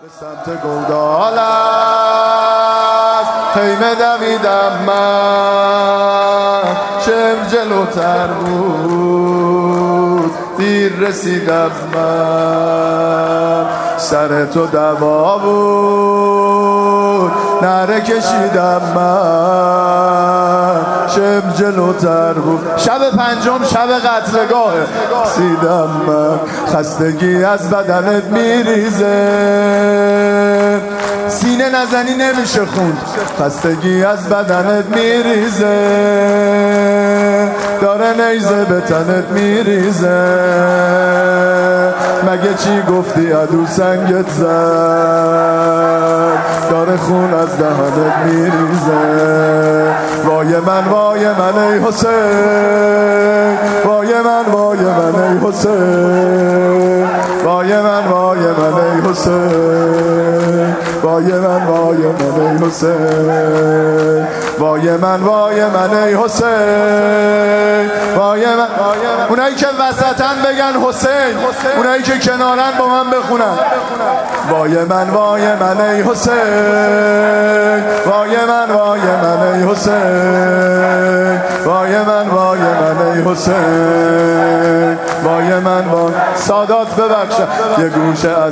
به سمت گودال است خیمه دویدم من، شم جلوتر بود دیر رسیدم من، سر تو دوا بود نره کشیدم من، شم جلوتر بود. شب پنجم شب قتلگاه رسیدم من، خستگی از بدنت میریزه، سینه نزنی نمیشه خوند، خستگی از بدنت میریزه، داره نیزه به تنت میریزه، مگه چی گفتی عدو سنگت زد، داره خون از دهنت میریزه. وای من وای من ای حسین، وای من وای من ای حسین، وای من وای من ای حسین، وای من وای من ای حسین، وای من وای من ای حسین، وای من. اونایی که وسطن بگن حسین، اونایی که کنارن با من بخونن وای من وای من ای حسین، وای من وای من ای حسین، وای من وای من ای حسین، وای من وای. سادات ببخشم یه گوشه از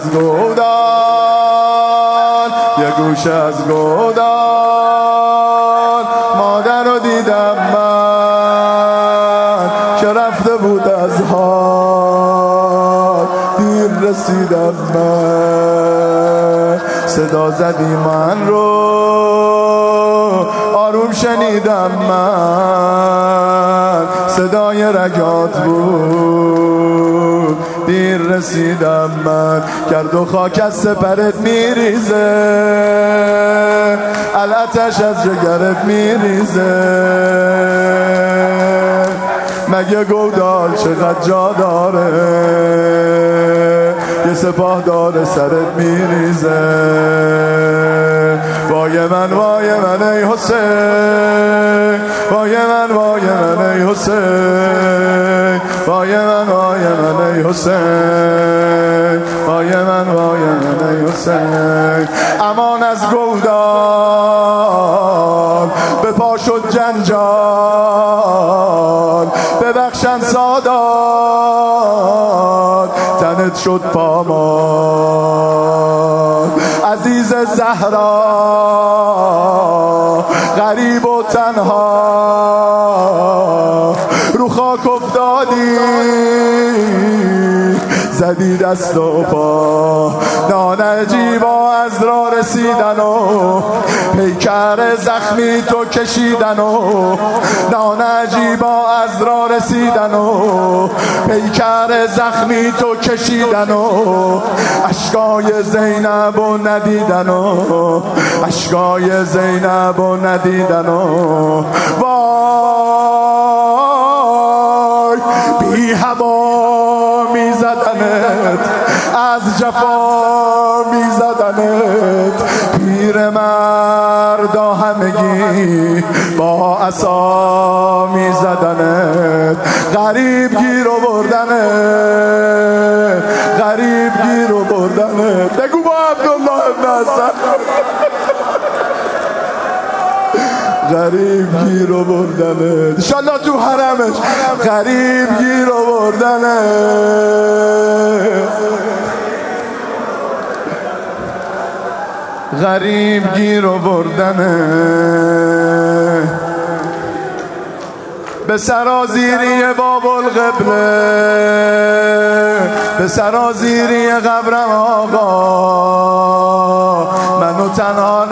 گودال، یه گوشه از گودال مادر رو دیدم من که رفته بود از حال، دیر رسیدم من، صدا زدی من رو آروم شنیدم من، صدای رگات بود دیر رسیدم من، گرد و خاک از سپرت میریزه، الاتش از جگرت میریزه، مگه گودال چقدر جا داره، یه سپاه داره سرت میریزه. وای من وای من ای حسین، وای من وای من ای حسین، وای من وای من ای حسین، وای من وای من ای حسین. امان از گودال به پا شد جنجال، ببخشن سادات تنت شد پامان، عزیز زهرا غریب و تنها رو خاک افتادی، زدی دست و پا، نانجیبا از را رسیدن و پیکر زخمی تو کشیدن و نانجیبا از را رسیدن و پیکر زخمی تو کشیدن و اشکای زینب و ندیدن و اشکای زینب و ندیدن و وای بی هوا میزدنت، از جفا میزدنت، پیر مردا همگی با عصا میزدنت، غریب گیر و بردنت، غریب گیر و بردنت. بگو با عبدالله ابن حسن غریب گیر و بردنت، انشالله تو حرمش غریب گیر و بردنت، غریب گیر و بردنت. به سرازیری باب القبله، به سرازیری قبرم آقا منو تنها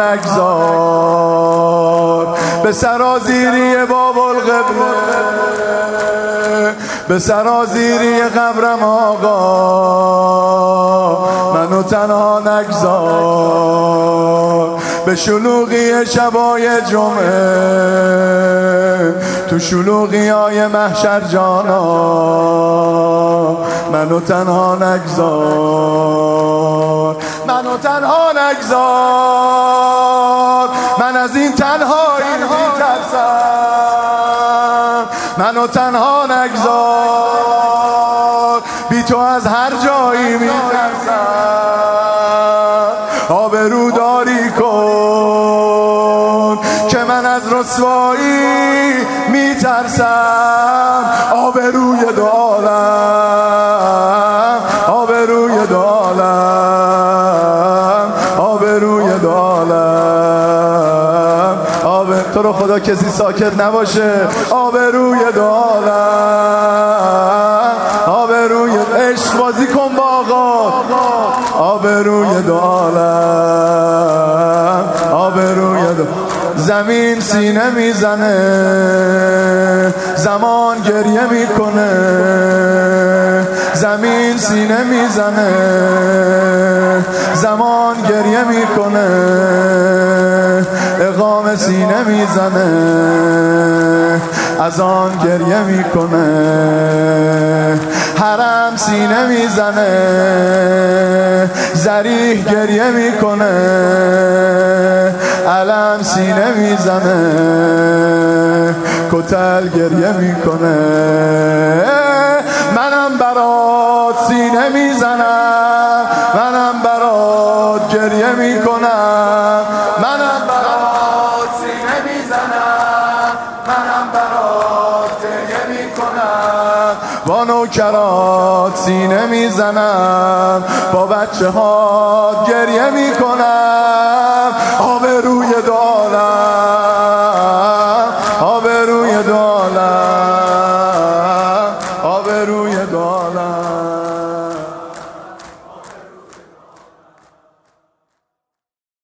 نگذار، به سرازیری باب القبله، به سرازیری قبرم آقا منو تنها نگذار، به شلوغی شبای جمعه تو شلوغی های محشر جانا منو تنها نگذار، منو تنها نگذار، من از این تنهایی میترسم، منو تنها نگذار، بی تو از هر جایی میترسم، آبرو داری کن که من از رسوایی میترسم. آبروی دو عالم، آبروی دو عالم، آبروی دو عالم. تو رو خدا کسی ساکت نباشه. آبروی دو عالم، آبروی عشق بازی کن با آقا. آبروی دو عالم، آبروی دو. زمین سینه میزنه، زمان گریه میکنه. زمین سینه میزنه، زمان گریه میکنه. اقام سینه میزنه، از آن گریه میکنه. حرم سینه میزنه، ذریح گریه میکنه. علم سینه میزنه، کتل گریه میکنه. منم برات سینه میزنم، منم برات گریه میکنم. منم برات سینه میزنم، منم برات گریه میکنم. با نوکرات سینه میزنم، با بچه ها گریه میکنم. آبروی دو